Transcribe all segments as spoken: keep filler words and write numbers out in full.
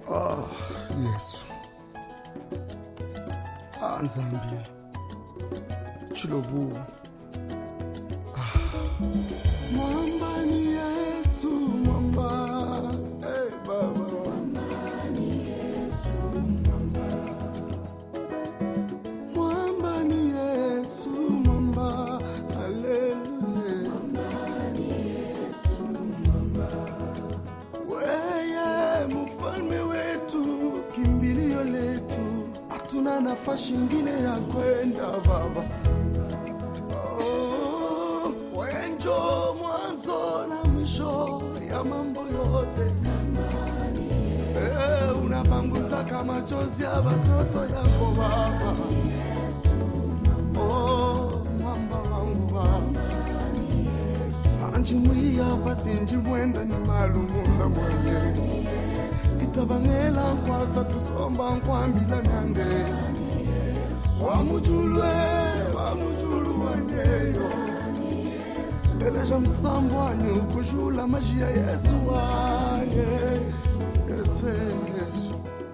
Ah, Yesu. Ah, Nzambi. Chilobu. Ah. Mwamba ni Yesu, mwamba. Hey, Baba. Mwamba ni Yesu, mwamba. Mwamba ni Yesu, mwamba. Hallelujah. Mwamba ni Yesu, mwamba. Weye mfalme wetu, kimbilio letu, hatuna nafasi nyingine ya kwenda Baba. Oh, wenjo mwanzo na mwisho ya mambo yote. Eh, unapanguza kama chozi ya watoto yako Baba. Oh, mwamba wangu Baba. Anjimwia basi njimwenda ni malumunda mwenye. Itabangela nkwasa tusomba nkwambila nande. Wamujulwe, wamujulu wanyeyo. Eleja msambo wanyu kujula majia Yesu wanye. Yesu, Yesu.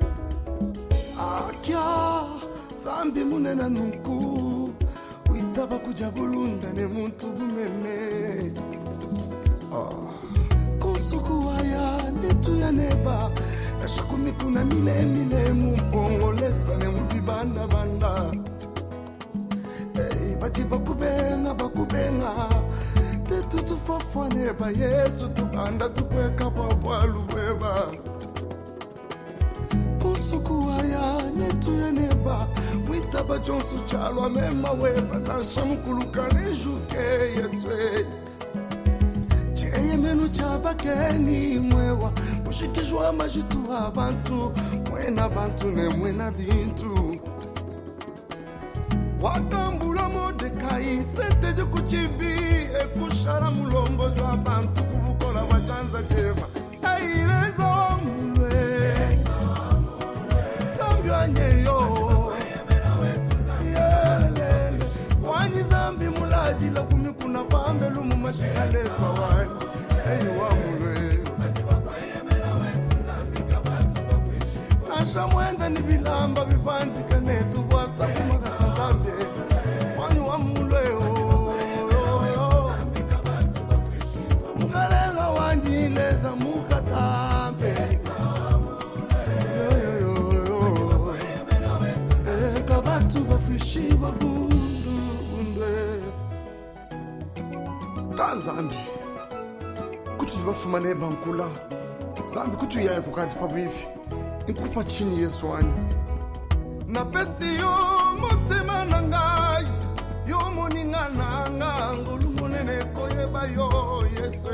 Akia, zambi munena nuku. Uitaba kujabulunda ne muntu bumeme. Ah. Konsuku waya netu ya neba. Yashukumi kuna mile mile mupongolesa ne mubibanda banda. Hey, bati bakubenga bakubenga. Tetu tufafwa neba Yesu tubanda tukweka babwalu weba. Konsuku waya netu ya neba. Mwitaba jonsu chalwa mema weba. Nasha mkuluka nejuke Yesu. Cheye menu chabakeni mwewa. Mushikishwa majitu abantu. Mwena bantu ne mwena bintu. Wakambula Mordekai sente jo kuchibi. Ekushara mulombo jo abantu kubukola wachanza jeva. Aileza wamulwe Zambi wanyeyo Yelele Wanyi zambi mulaji la kumikuna pambe lumu mashikaleza wanyi. Eyi wamulwe Nasha mwenda ni bilamba vipandika netu wasa kumakasa zambi. Wanyi wamulwe Mukalenga wanyi leza mukatambe. Eka batu bafishi babundu undwe. Ta zambi kutu jibafuma neba nkula. Zambi kutu yae kukati pabu hivi. Nkupa chini Yesu wani. Na pesi yo motema nangai. Yo moninga nanga ngolu monene koyeba yo Yesu.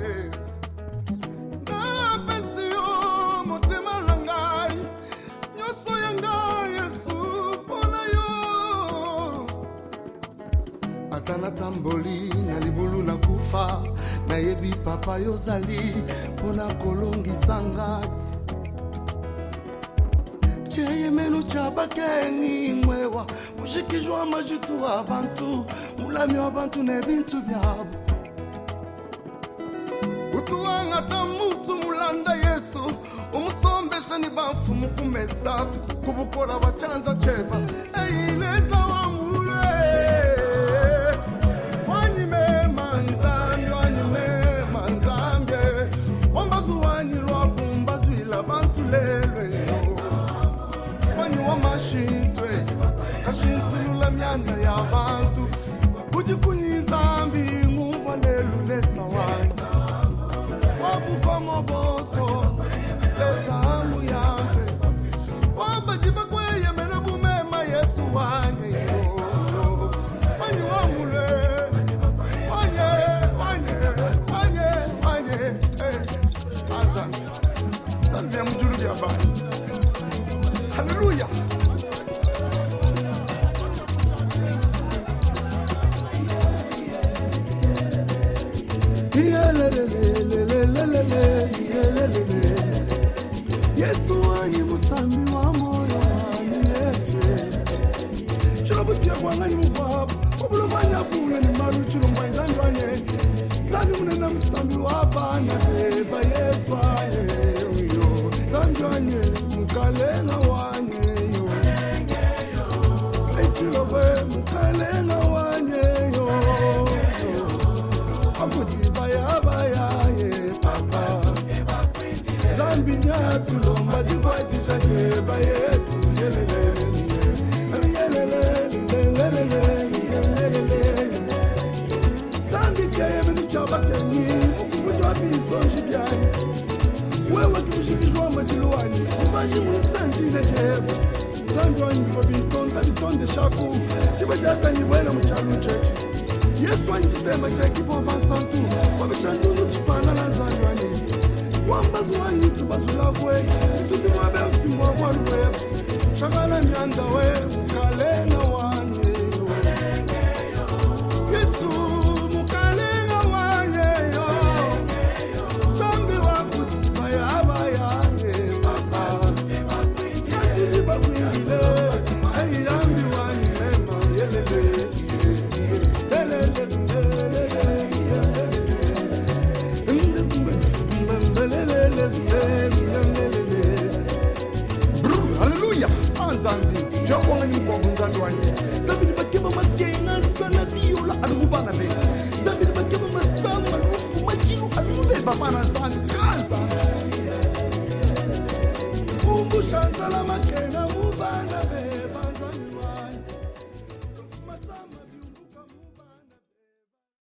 Na pesi yo motema nangai. Nyoso yanga Yesu pona yo. Atana tamboli na libulu na kufa. Na yebi papa yo zali pona kolongi sanga. Cheye menu chabakeni mwewa. Mushikishwa majitu abantu. Mulami wabantu ne bintu byabo. Utuwanga tamutu mulanda Yesu. Umusombesha ni bafu mukumesa. Kubukora wachanza cheva. Eileza wamule Wanyi mema nzambi, wanyi mema nzambi. Wambazu wanyi lwabumbazu ila bantu lelwe. Wanyi wamashitwe kashintulula myanda ya bantu. Ujifunyi zambi nguva lelu lesa wanyi. Wafuka maboso lesa hamu yambe. Wabajiba kweye menebu mema Yesu wanyi. Wanyi wamule Wanye, wanye, wanye, wanye. Eh, azambi Zambi ya mjuru ya bantu. Hallelujah. Yesu wanyi musambi wa moyo wanyi Yesu. Chilabutia kwa ngani mubaba. Wabulo vanya kule ni maru chulu mbaizandu wanye. Zambi munena msambi wa bana. Eba Yesu wanye. Zambi wanye. baya baya ye papa zambi nyatulomba dikwati shake ba Yesu yelele yelele yelele zambi cheye menu chaba kenyi ukubujwa bisonji byani wewe kimushikishwa majiluwani umaji mwisanji nejebe zambi wanyi kwa bintonta litonde shaku tiba jata nyibwena mchalu chechi Yesu wanjitema cheki po vansantu wabishandunu tusanga na zambi wanyi wambazu wanyi tubazula kwe tuti mwabe usimwa waluwe shangala mianda we mukalenga wanyi Yesu mukalenga wanyi zambi waku baya baya papa matili bakwingile ayi yambi wanyi lema yelele Hallelujah! Azambi, jabonga ni kwa bunzandi wanyi. Zambi ni bakema makenga sana biola alumubana be. Zambi ni bakema masama lufu majilu alumube babana zambi kaza. Umbu shanzala makenga